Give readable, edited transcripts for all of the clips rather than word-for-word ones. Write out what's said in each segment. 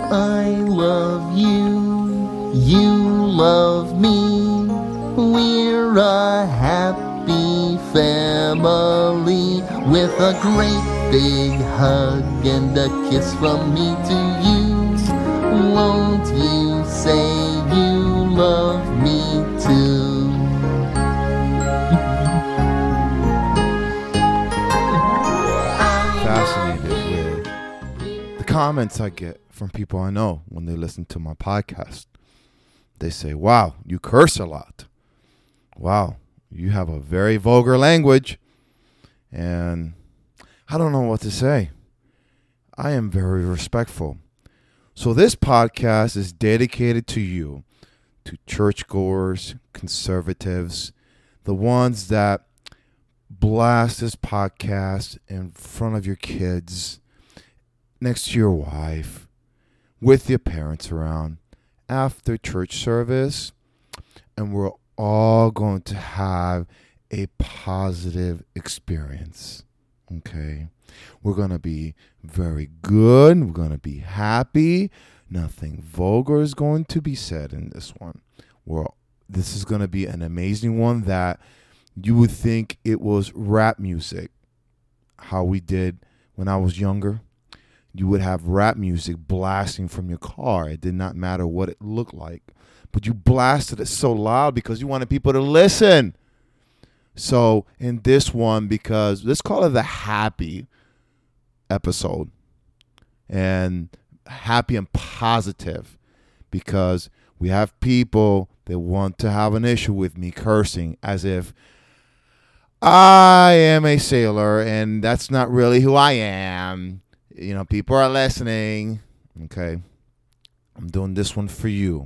I love you, you love me. We're a happy family with a great big hug and a kiss from me to you. Won't you say you love me too? Fascinated with the comments I get from people I know when they listen to my podcast. They say, wow, you curse a lot. Wow, you have a very vulgar language. And I don't know what to say. I am very respectful. So this podcast is dedicated to you, to churchgoers, conservatives, the ones that blast this podcast in front of your kids, next to your wife, with your parents around, after church service, and we're all going to have a positive experience. Okay? We're going to be very good. We're going to be happy. Nothing vulgar is going to be said in this one. This is going to be an amazing one that you would think it was rap music. How we did when I was younger. You would have rap music blasting from your car. It did not matter what it looked like. But you blasted it so loud because you wanted people to listen. So in this one, because let's call it the happy episode. And happy and positive. Because we have people that want to have an issue with me cursing as if I am a sailor and that's not really who I am. You know, people are listening. Okay. I'm doing this one for you.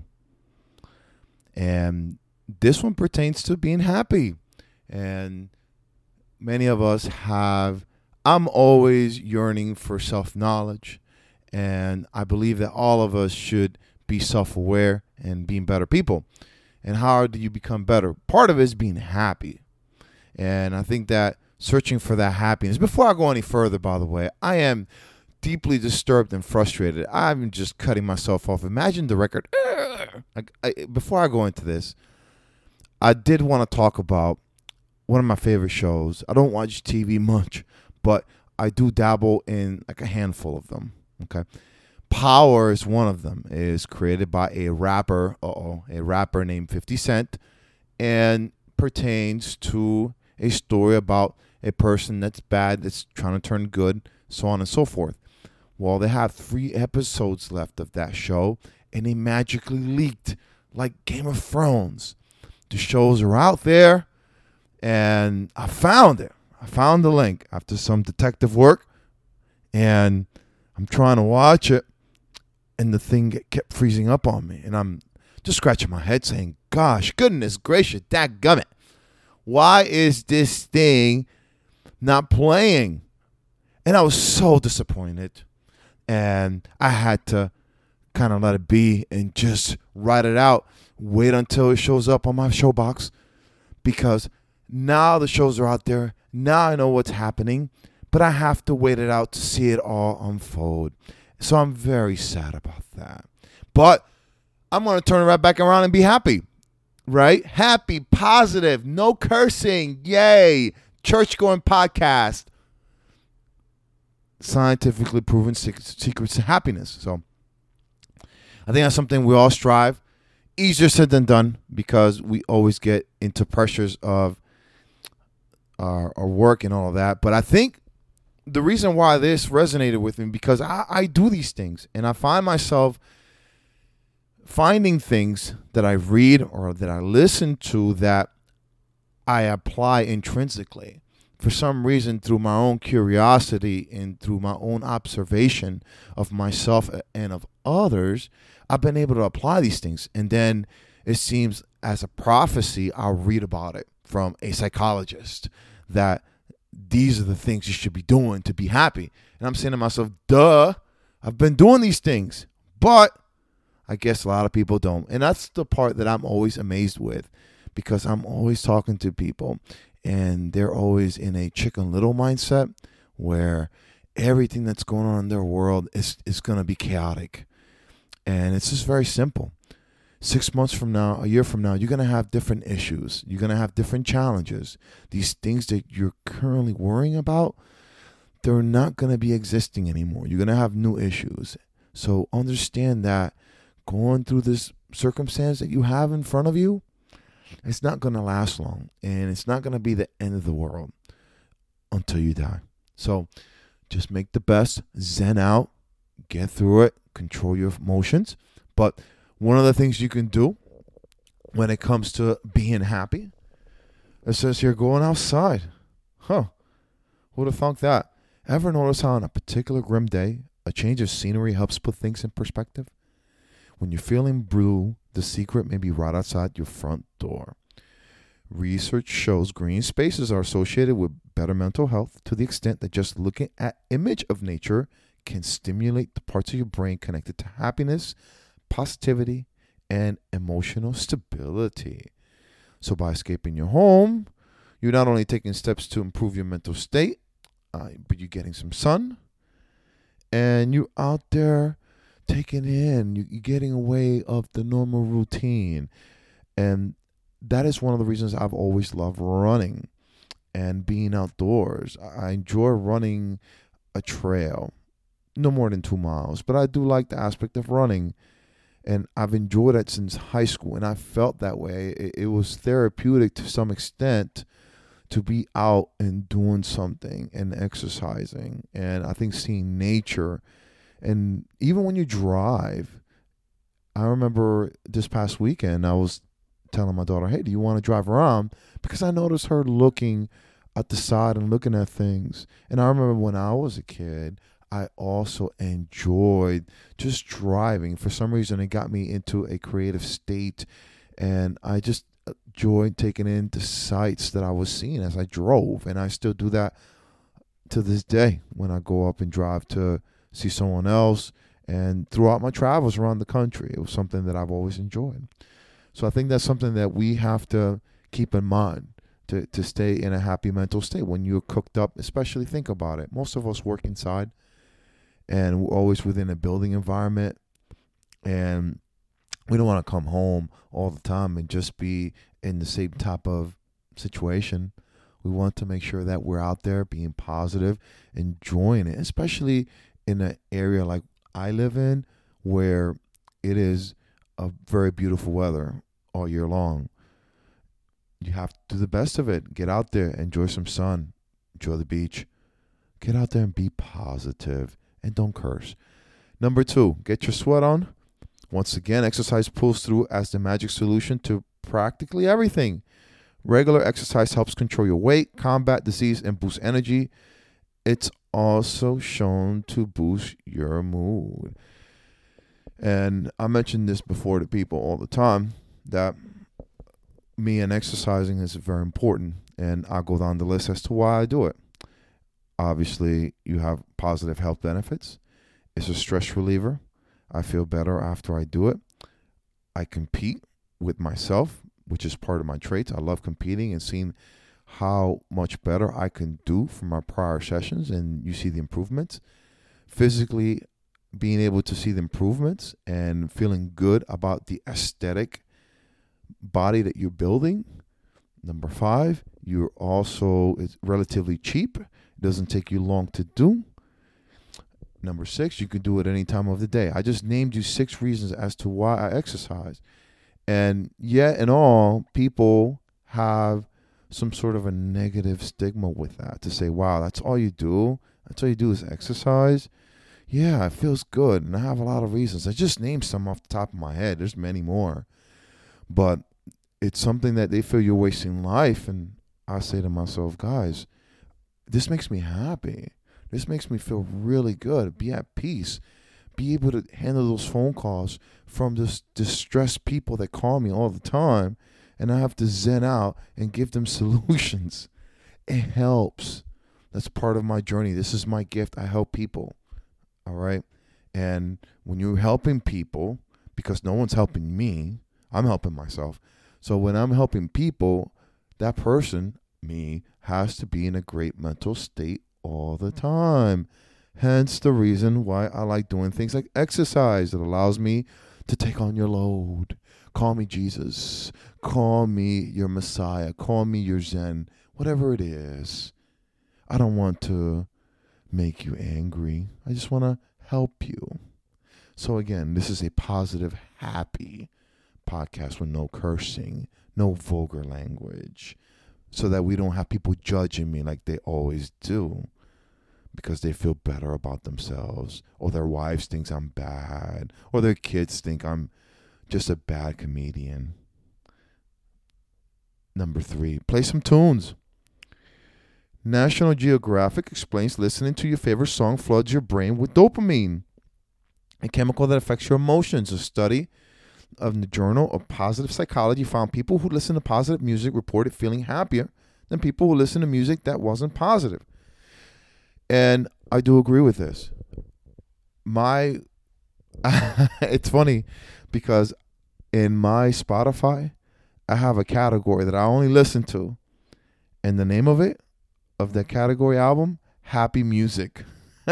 And this one pertains to being happy. And many of us I'm always yearning for self-knowledge. And I believe that all of us should be self-aware and being better people. And how do you become better? Part of it is being happy. And I think that searching for that happiness. Before I go any further, by the way, I am deeply disturbed and frustrated. I'm just cutting myself off. Imagine the record. Before I go into this, I did want to talk about one of my favorite shows. I don't watch TV much, but I do dabble in like a handful of them. Okay. Power is one of them. It is created by a rapper named 50 Cent, and pertains to a story about a person that's bad, that's trying to turn good, so on and so forth. Well, they have 3 episodes left of that show, and they magically leaked like Game of Thrones. The shows are out there, and I found it. I found the link after some detective work, and I'm trying to watch it, and the thing kept freezing up on me, and I'm just scratching my head saying, gosh, goodness gracious, dadgummit. Why is this thing not playing? And I was so disappointed. And I had to kind of let it be and just write it out. Wait until it shows up on my showbox. Because now the shows are out there. Now I know what's happening. But I have to wait it out to see it all unfold. So I'm very sad about that. But I'm going to turn it right back around and be happy. Right? Happy, positive, no cursing. Yay. Church-going podcast. Scientifically proven secrets to happiness. So I think that's something we all strive. Easier said than done because we always get into pressures of our work and all of that. But I think the reason why this resonated with me because I do these things and I find myself finding things that I read or that I listen to that I apply intrinsically. For some reason, through my own curiosity and through my own observation of myself and of others, I've been able to apply these things. And then it seems as a prophecy, I'll read about it from a psychologist that these are the things you should be doing to be happy. And I'm saying to myself, duh, I've been doing these things. But I guess a lot of people don't. And that's the part that I'm always amazed with because I'm always talking to people and they're always in a Chicken Little mindset where everything that's going on in their world is going to be chaotic. And it's just very simple. 6 months from now, a year from now, you're going to have different issues. You're going to have different challenges. These things that you're currently worrying about, they're not going to be existing anymore. You're going to have new issues. So understand that going through this circumstance that you have in front of you, it's not going to last long. And it's not going to be the end of the world until you die. So just make the best, zen out, get through it, control your emotions. But one of the things you can do when it comes to being happy, it says here, going outside. Huh. Who'd have thunk that? Ever notice how on a particular grim day, a change of scenery helps put things in perspective? When you're feeling blue, the secret may be right outside your front door. Research shows green spaces are associated with better mental health to the extent that just looking at image of nature can stimulate the parts of your brain connected to happiness, positivity, and emotional stability. So by escaping your home, you're not only taking steps to improve your mental state, but you're getting some sun, and you're out there taking in, you're getting away of the normal routine. And that is one of the reasons I've always loved running and being outdoors. I enjoy running a trail, no more than 2 miles, but I do like the aspect of running. And I've enjoyed it since high school, and I felt that way. It was therapeutic to some extent to be out and doing something and exercising. And I think seeing nature, and even when you drive, I remember this past weekend, I was telling my daughter, hey, do you want to drive around? Because I noticed her looking at the side and looking at things. And I remember when I was a kid, I also enjoyed just driving. For some reason, it got me into a creative state, and I just enjoyed taking in the sights that I was seeing as I drove. And I still do that to this day when I go up and drive to see someone else. And throughout my travels around the country, it was something that I've always enjoyed. So I think that's something that we have to keep in mind to stay in a happy mental state. When you're cooked up, especially think about it. Most of us work inside, and we're always within a building environment, and we don't want to come home all the time and just be in the same type of situation. We want to make sure that we're out there being positive, enjoying it, especially in an area like I live in, where it is a very beautiful weather all year long. You have to do the best of it. Get out there, enjoy some sun, enjoy the beach. Get out there and be positive, and don't curse. Number 2, get your sweat on. Once again, exercise pulls through as the magic solution to practically everything. Regular exercise helps control your weight, combat disease, and boost energy. It's also shown to boost your mood. And I mention this before to people all the time, that me and exercising is very important. And I'll go down the list as to why I do it. Obviously, you have positive health benefits. It's a stress reliever. I feel better after I do it. I compete with myself, which is part of my traits. I love competing and seeing how much better I can do from my prior sessions, and you see the improvements. Physically, being able to see the improvements and feeling good about the aesthetic body that you're building. Number 5, it's relatively cheap. It doesn't take you long to do. Number 6, you can do it any time of the day. I just named you 6 reasons as to why I exercise. And yet in all, people have some sort of a negative stigma with that, to say, wow, that's all you do? That's all you do is exercise? Yeah, it feels good. And I have a lot of reasons. I just named some off the top of my head. There's many more. But it's something that they feel you're wasting life. And I say to myself, guys, this makes me happy. This makes me feel really good. Be at peace. Be able to handle those phone calls from this distressed people that call me all the time. And I have to zen out and give them solutions. It helps. That's part of my journey. This is my gift. I help people. All right. And when you're helping people, because no one's helping me, I'm helping myself. So when I'm helping people, that person, me, has to be in a great mental state all the time. Hence the reason why I like doing things like exercise. It allows me to take on your load. Call me Jesus. Call me your Messiah. Call me your Zen. Whatever it is. I don't want to make you angry. I just want to help you. So again, this is a positive, happy podcast with no cursing, no vulgar language, so that we don't have people judging me like they always do because they feel better about themselves, or their wives thinks I'm bad, or their kids think I'm just a bad comedian. Number 3, play some tunes. National Geographic explains listening to your favorite song floods your brain with dopamine, a chemical that affects your emotions. A study of the Journal of Positive Psychology found people who listen to positive music reported feeling happier than people who listen to music that wasn't positive. And I do agree with this. It's funny because in my Spotify, I have a category that I only listen to, and the name of that category album, Happy Music.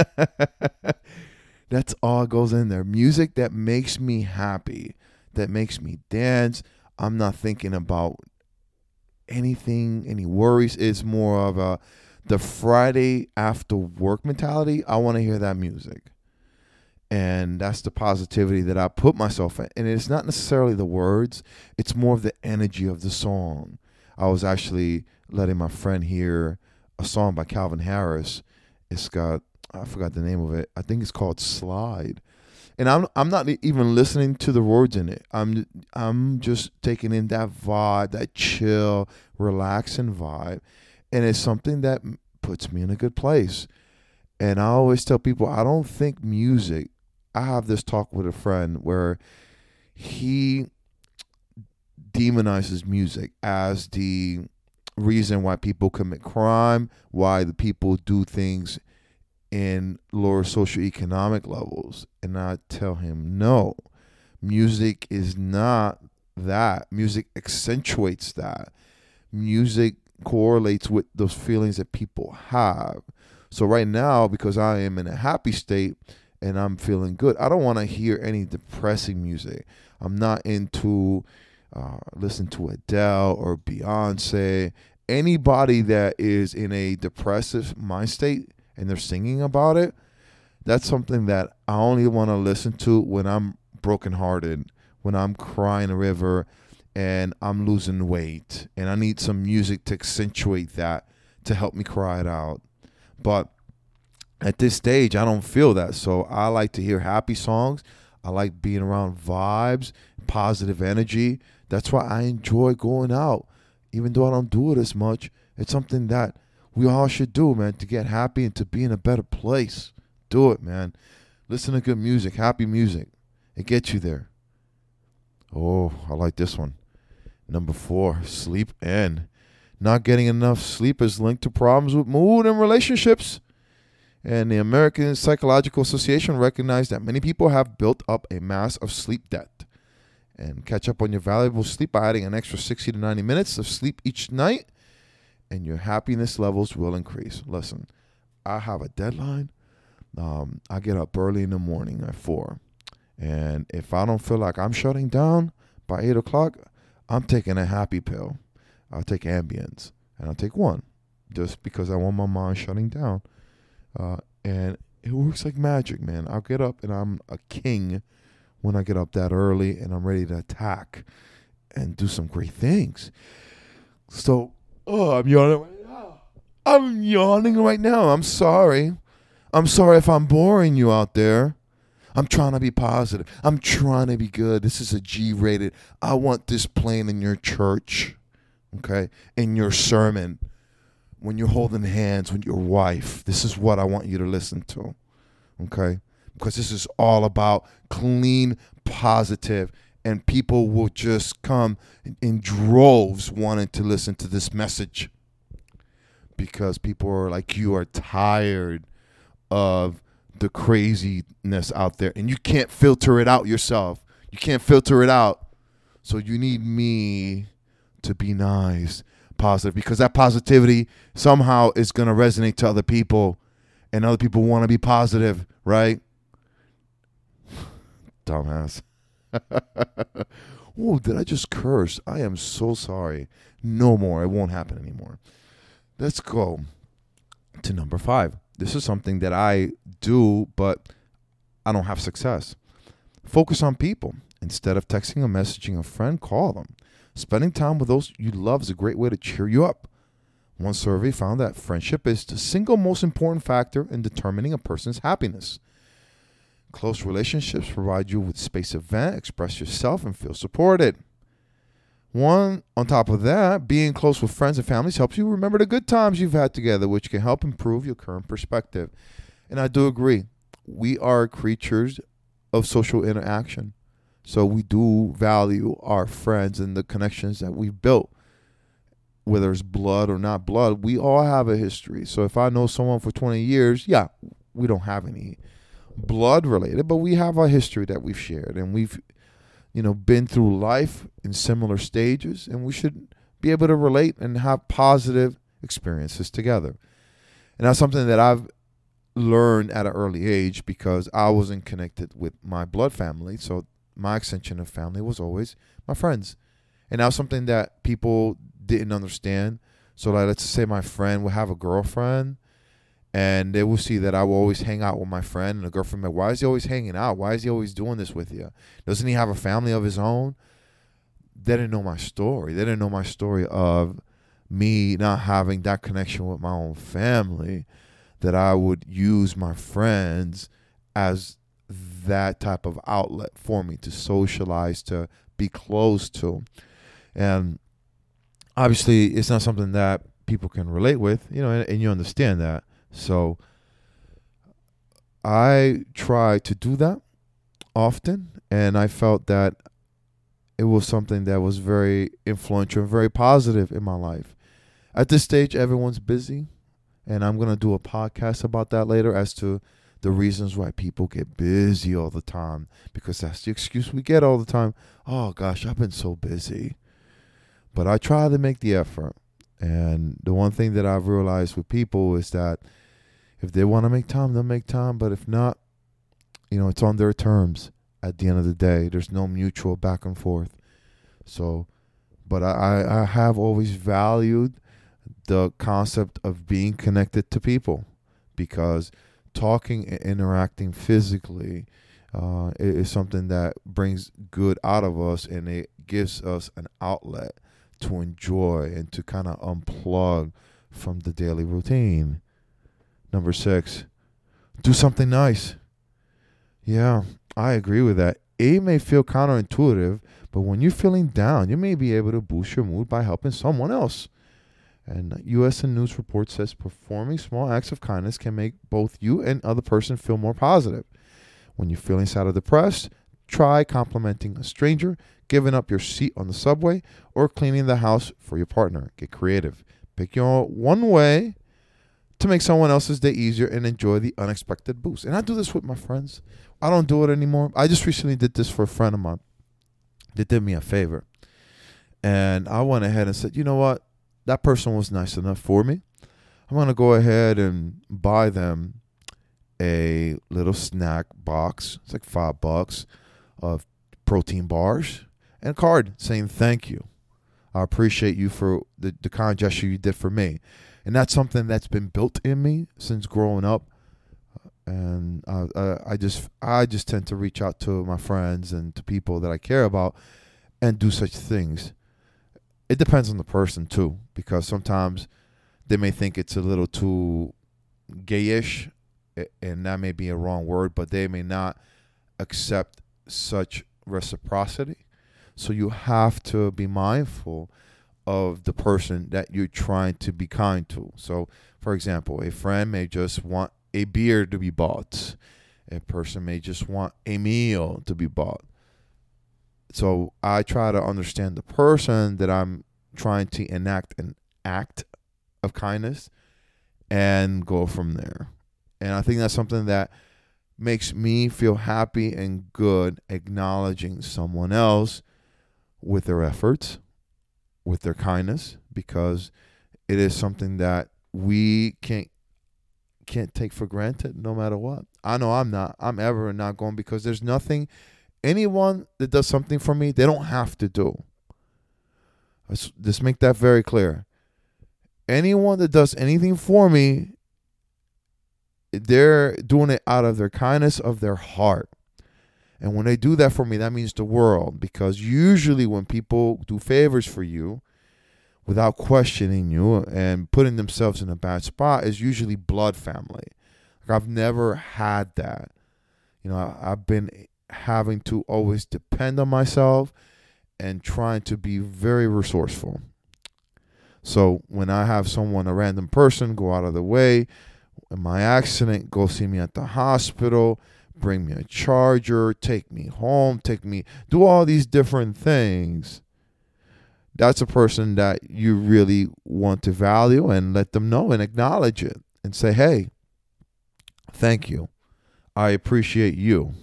That's all goes in there. Music that makes me happy, that makes me dance. I'm not thinking about anything, any worries. It's more of the Friday after work mentality. I want to hear that music. And that's the positivity that I put myself in. And it's not necessarily the words. It's more of the energy of the song. I was actually letting my friend hear a song by Calvin Harris. It's got, I forgot the name of it. I think it's called Slide. And I'm not even listening to the words in it. I'm just taking in that vibe, that chill, relaxing vibe. And it's something that puts me in a good place. And I always tell people, I don't think music, I have this talk with a friend where he demonizes music as the reason why people commit crime, why the people do things in lower socioeconomic levels. And I tell him, no, music is not that. Music accentuates that. Music correlates with those feelings that people have. So right now, because I am in a happy state and I'm feeling good, I don't want to hear any depressing music. I'm not into listening to Adele or Beyonce. Anybody that is in a depressive mind state and they're singing about it, that's something that I only want to listen to when I'm brokenhearted, when I'm crying a river and I'm losing weight, and I need some music to accentuate that, to help me cry it out. But at this stage, I don't feel that. So I like to hear happy songs. I like being around vibes, positive energy. That's why I enjoy going out. Even though I don't do it as much, it's something that we all should do, man, to get happy and to be in a better place. Do it, man. Listen to good music, happy music. It gets you there. Oh, I like this one. Number 4, sleep in. Not getting enough sleep is linked to problems with mood and relationships. And the American Psychological Association recognized that many people have built up a mass of sleep debt. And catch up on your valuable sleep by adding an extra 60 to 90 minutes of sleep each night, and your happiness levels will increase. Listen, I have a deadline. I get up early in the morning at 4. And if I don't feel like I'm shutting down by 8 o'clock, I'm taking a happy pill. I'll take Ambience, and I'll take one just because I want my mind shutting down. And it works like magic, man. I'll get up, and I'm a king when I get up that early, and I'm ready to attack and do some great things. So, I'm yawning right now. I'm sorry. I'm sorry if I'm boring you out there. I'm trying to be positive. I'm trying to be good. This is a G-rated. I want this playing in your church, okay? In your sermon, when you're holding hands with your wife. This is what I want you to listen to, okay? Because this is all about clean, positive, and people will just come in droves wanting to listen to this message because people are like, you are tired of the craziness out there, and you can't filter it out yourself. You can't filter it out. So you need me to be nice, positive, because that positivity somehow is going to resonate to other people, and other people want to be positive, right? Dumbass. Oh, did I just curse? I am so sorry. No more. It won't happen anymore. Let's go to number 5. This is something that I do, but I don't have success. Focus on people. Instead of texting or messaging a friend, call them. Spending time with those you love is a great way to cheer you up. One survey found that friendship is the single most important factor in determining a person's happiness. Close relationships provide you with space to vent, express yourself, and feel supported. On top of that, being close with friends and families helps you remember the good times you've had together, which can help improve your current perspective. And I do agree. We are creatures of social interaction. So we do value our friends and the connections that we've built. Whether it's blood or not blood, we all have a history. So if I know someone for 20 years, yeah, we don't have any blood related, but we have a history that we've shared, and we've been through life in similar stages, and we should be able to relate and have positive experiences together. And that's something that I've learned at an early age because I wasn't connected with my blood family. So my extension of family was always my friends. And that was something that people didn't understand. So like, let's say my friend would have a girlfriend, and they will see that I will always hang out with my friend, and the girlfriend like, why is he always hanging out? Why is he always doing this with you? Doesn't he have a family of his own? They didn't know my story. They didn't know my story of me not having that connection with my own family, that I would use my friends as that type of outlet for me to socialize, to be close to. And obviously, it's not something that people can relate with, and you understand that. So I try to do that often, and I felt that it was something that was very influential and very positive in my life. At this stage, everyone's busy, and I'm going to do a podcast about that later as to the reasons why people get busy all the time, because that's the excuse we get all the time. Oh, gosh, I've been so busy. But I try to make the effort. And the one thing that I've realized with people is that if they want to make time, they'll make time. But if not, it's on their terms at the end of the day. There's no mutual back and forth. So, but I have always valued the concept of being connected to people, because talking and interacting physically is something that brings good out of us, and it gives us an outlet to enjoy and to kind of unplug from the daily routine. Number 6, do something nice. Yeah, I agree with that. It may feel counterintuitive, but when you're feeling down, you may be able to boost your mood by helping someone else. And U.S. News report says performing small acts of kindness can make both you and other person feel more positive. When you're feeling sad or depressed, try complimenting a stranger, giving up your seat on the subway, or cleaning the house for your partner. Get creative. Pick your one way to make someone else's day easier and enjoy the unexpected boost. And I do this with my friends. I don't do it anymore. I just recently did this for a friend of mine. They did me a favor. And I went ahead and said, you know what? That person was nice enough for me. I'm going to go ahead and buy them a little snack box. It's like $5 of protein bars and a card saying thank you. I appreciate you for the kind gesture you did for me. And that's something that's been built in me since growing up. And I just tend to reach out to my friends and to people that I care about and do such things. It depends on the person too, because sometimes they may think it's a little too gayish, and that may be a wrong word, but they may not accept such reciprocity. So you have to be mindful of the person that you're trying to be kind to. So, for example, a friend may just want a beer to be bought. A person may just want a meal to be bought. So I try to understand the person that I'm trying to enact an act of kindness and go from there. And I think that's something that makes me feel happy and good, acknowledging someone else with their efforts, with their kindness, because it is something that we can't can't take for granted no matter what. I know I'm not. I'm ever not going, because there's nothing, anyone that does something for me, they don't have to do. Let's just make that very clear. Anyone that does anything for me, they're doing it out of their kindness of their heart. And when they do that for me, that means the world. Because usually when people do favors for you without questioning you and putting themselves in a bad spot, is usually blood family. Like, I've never had that. I've been having to always depend on myself and trying to be very resourceful. So when I have someone, a random person, go out of the way in my accident, go see me at the hospital, bring me a charger, take me home, do all these different things, that's a person that you really want to value and let them know and acknowledge it and say, hey, thank you. I appreciate you.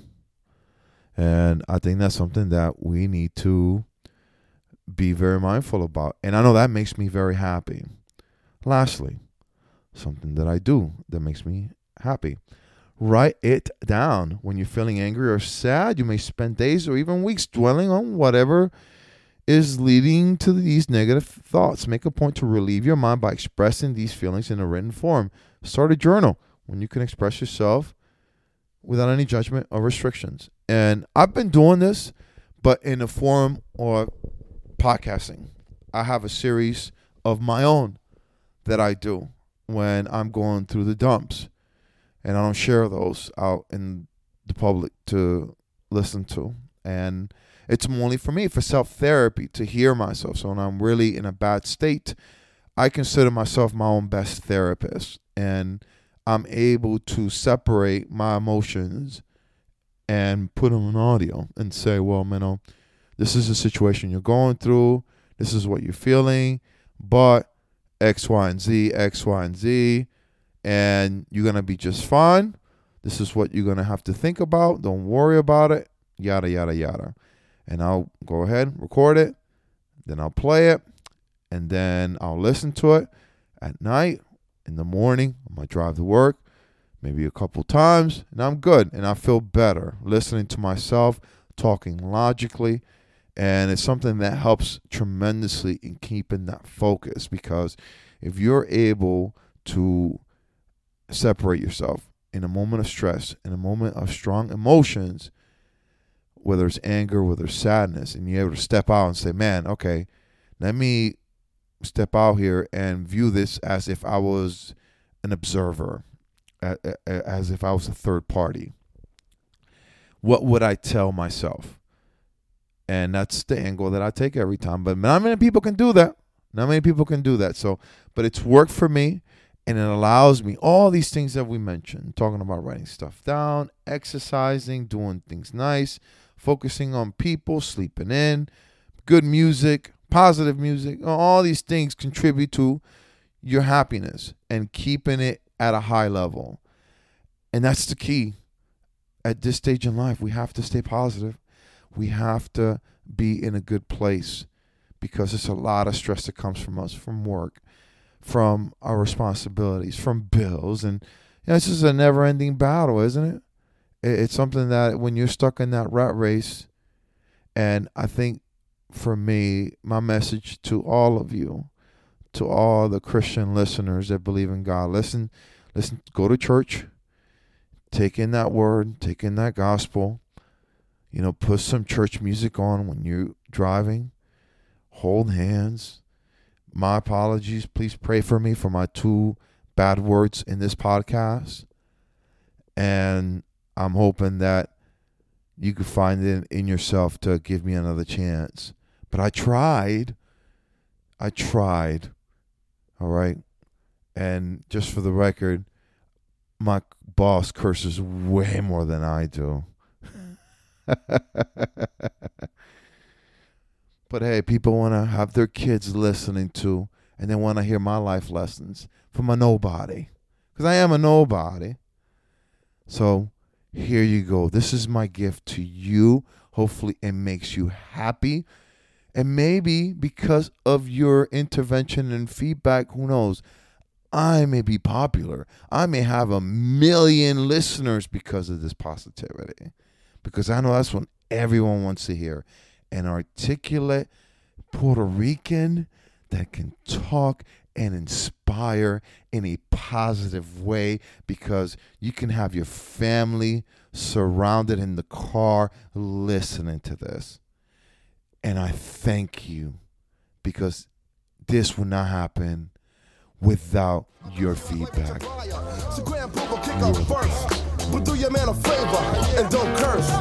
And I think that's something that we need to be very mindful about. And I know that makes me very happy. Lastly, something that I do that makes me happy. Write it down. When you're feeling angry or sad, you may spend days or even weeks dwelling on whatever is leading to these negative thoughts. Make a point to relieve your mind by expressing these feelings in a written form. Start a journal when you can express yourself without any judgment or restrictions. And I've been doing this, but in the form of podcasting. I have a series of my own that I do when I'm going through the dumps. And I don't share those out in the public to listen to. And it's only for me, for self-therapy, to hear myself. So when I'm really in a bad state, I consider myself my own best therapist. And I'm able to separate my emotions and put them in audio and say, well, this is the situation you're going through. This is what you're feeling. But X, Y, and Z. And you're going to be just fine. This is what you're going to have to think about. Don't worry about it. Yada, yada, yada. And I'll go ahead, record it. Then I'll play it. And then I'll listen to it at night, in the morning, on my drive to work, maybe a couple times. And I'm good. And I feel better listening to myself, talking logically. And it's something that helps tremendously in keeping that focus. Because if you're able to separate yourself in a moment of stress, in a moment of strong emotions, whether it's anger, whether it's sadness, and you're able to step out and say, man, okay, let me step out here and view this as if I was an observer, as if I was a third party. What would I tell myself? And that's the angle that I take every time. But not many people can do that. So, but it's worked for me. And it allows me all these things that we mentioned, talking about writing stuff down, exercising, doing things nice, focusing on people, sleeping in, good music, positive music. All these things contribute to your happiness and keeping it at a high level. And that's the key. At this stage in life, we have to stay positive. We have to be in a good place, because it's a lot of stress that comes from us, from work, from our responsibilities, from bills. And it's just a never-ending battle, isn't it? It's something that when you're stuck in that rat race, and I think for me, my message to all of you, to all the Christian listeners that believe in God, listen, go to church, take in that word, take in that gospel, put some church music on when you're driving, hold hands. My apologies. Please pray for me for my 2 bad words in this podcast. And I'm hoping that you could find it in yourself to give me another chance. But I tried. All right. And just for the record, my boss curses way more than I do. But hey, people want to have their kids listening to, and they want to hear my life lessons from a nobody. Because I am a nobody. So here you go. This is my gift to you. Hopefully it makes you happy. And maybe because of your intervention and feedback, who knows, I may be popular. I may have 1 million listeners because of this positivity. Because I know that's what everyone wants to hear. An articulate Puerto Rican that can talk and inspire in a positive way, because you can have your family surrounded in the car listening to this. And I thank you, because this would not happen without your feedback. So Grand Pooh will kick off first, but do your man a favor and don't curse.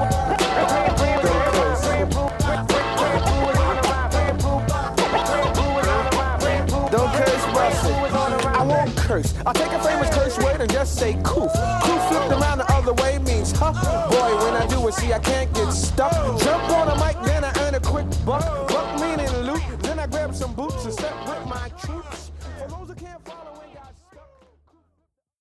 Don't curse, Russell. I won't curse. I'll take a famous curse word and just say coof. Coof flipped around the other way means huh. Boy, when I do it, see I can't get stuck. Jump on a mic, then I earn a quick buck.